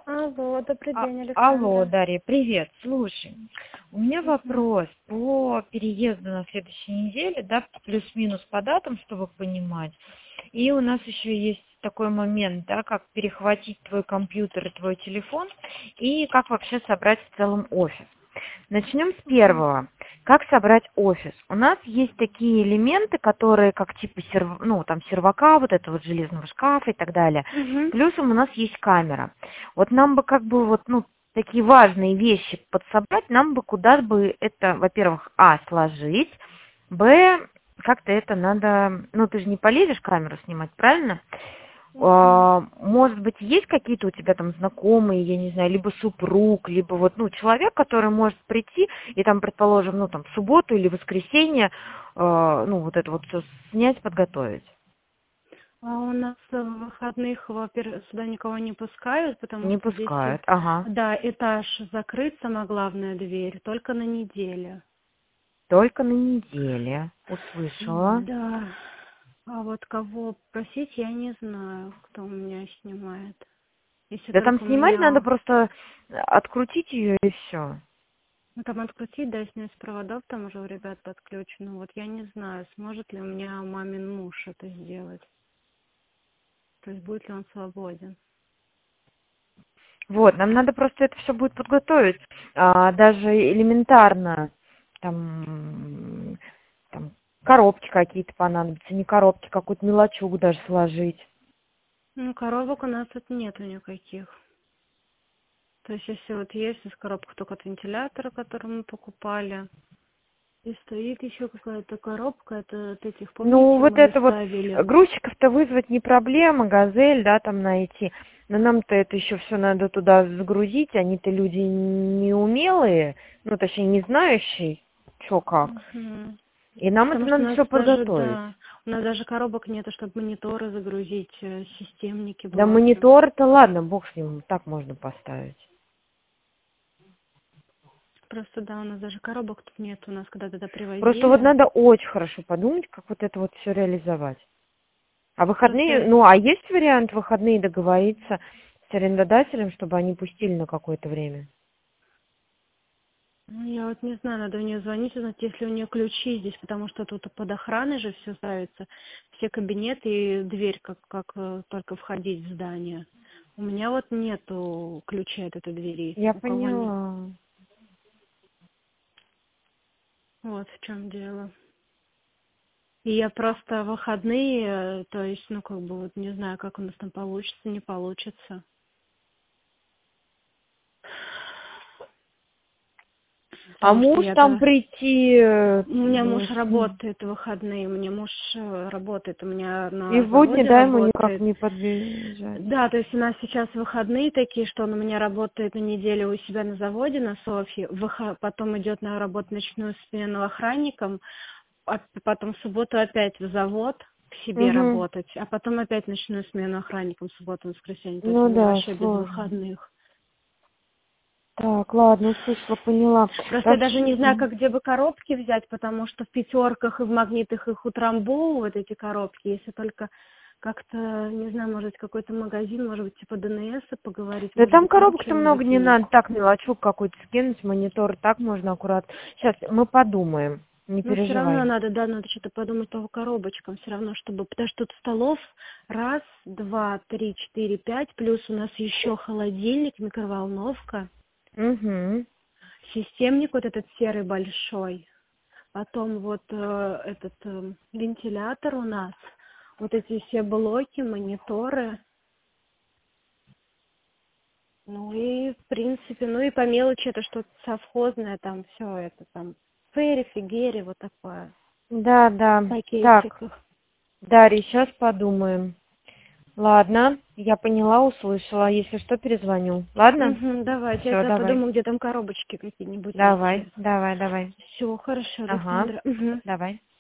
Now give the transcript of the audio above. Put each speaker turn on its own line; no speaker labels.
Алло, добрый день,
Алло,
Александра.
Дарья, привет. Слушай, у меня
Мгм.
вопрос по переезду на следующей неделе, да, плюс-минус по датам, чтобы понимать. И у нас еще есть такой момент, да, как перехватить твой компьютер и твой телефон, и как вообще собрать в целом офис. Начнем с
Мгм.
первого. Как собрать офис? У нас есть такие элементы, которые как типа ну, там сервака, вот этого вот железного шкафа и так далее.
Мгм.
Плюсом у нас есть камера. Вот нам бы как бы вот, ну, такие важные вещи подсобрать, нам бы куда бы это, во-первых, сложить, как-то это надо, ну, ты же не полезешь камеру снимать, правильно?
Мгм.
Может быть, есть какие-то у тебя там знакомые, я не знаю, либо супруг, либо вот, ну, человек, который может прийти и там, предположим, ну, там, в субботу или воскресенье, ну, вот это вот все снять, подготовить.
А у нас в выходных, во-первых, сюда никого не пускают, потому
Не
что здесь,
пускают, ага.
да, этаж закрыт, самая главная дверь, только на неделю.
Только на неделе. Услышала.
Да. А вот кого просить, я не знаю, кто у меня снимает. Если
Да там
только у
снимать надо
меня,
просто открутить ее и все.
ну, там открутить, да, снять с проводов, там уже у ребят подключено. Вот я не знаю, сможет ли у меня мамин муж это сделать. То есть будет ли он свободен.
Вот, нам надо просто это все будет подготовить. Даже элементарно, там коробки какие-то понадобятся, не коробки, какую-то мелочугу даже сложить.
Ну, коробок у нас тут нету никаких. То есть, если вот есть из коробок только от вентилятора, который мы покупали, и стоит еще какая-то коробка, это от этих,
Ну,
помните,
вот
мы
это вот,
ставили.
грузчиков-то вызвать не проблема, газель, да, там найти. Но нам-то это еще все надо туда загрузить, они-то люди неумелые, ну, точнее, не знающие, что как.
Мгм.
И нам это
Потому что у
надо
нас
все
даже,
подготовить.
да, у нас даже коробок нету, чтобы мониторы загрузить, системники,
Да
блоки.
монитор-то ладно, бог с ним, так можно поставить.
Просто, да, у нас даже коробок тут нет. У нас когда туда
Просто вот
привозили.
надо очень хорошо подумать, как вот это вот все реализовать. А выходные,
Просто,
ну, а есть вариант в выходные договориться с арендодателем, чтобы они пустили на какое-то время?
ну, я вот не знаю, надо у нее звонить, узнать, если у нее ключи здесь, потому что тут под охраной же все ставится, все кабинеты и дверь, как только входить в здание. У меня вот нету ключей от этой двери,
Я
у кого нет.
поняла.
Вот в чем дело. И я просто в выходные, то есть, ну, как бы, вот не знаю, как у нас там получится, не получится.
А
Потому что
муж там
я-то
прийти,
у меня муж работает в выходные, у меня муж работает, у меня
и
на
в будни,
заводе
да, ему никак
работает.
не подъезжать.
Да, то есть у нас сейчас выходные такие, что он у меня работает на неделю у себя на заводе на Софье, потом идет на работу ночную смену охранником, а потом в субботу опять в завод к себе
Угу.
работать, а потом опять ночную смену охранником в субботу, воскресенье. То есть у
Ну
меня
да,
вообще без
сложно.
выходных.
Так, ладно, услышала, поняла.
Просто я даже
Вообще,
не знаю, как где бы коробки взять, потому что в пятерках и в магнитах их утрамбовывают, эти коробки, если только как-то, не знаю, может, какой-то магазин, может быть, типа ДНС поговорить,
да
может
там
быть, там
коробок-то много
что-нибудь
не
есть.
надо, так мелочук какой-то скинуть, монитор, так можно аккуратно. Сейчас мы подумаем, не
Но все равно
переживай.
надо, да, надо что-то подумать по коробочкам, все равно, чтобы, потому что тут столов раз, два, три, четыре, пять, плюс у нас еще холодильник, микроволновка,
Угу.
системник вот этот серый большой. Потом вот этот вентилятор у нас, вот эти все блоки, мониторы, ну и в принципе, ну и по мелочи это что-то совхозное, там все это там фейри, фигери, вот такое,
Да, да.
в
Так,
пакетиках.
Дарья, сейчас подумаем. Ладно, я поняла, услышала. Если что, перезвоню. Ладно?
Угу, давайте,
Все,
это
давай.
подумаю, где там коробочки какие-нибудь
Давай,
найти.
давай, давай.
Все, хорошо,
Ага,
Александра. Угу.
давай.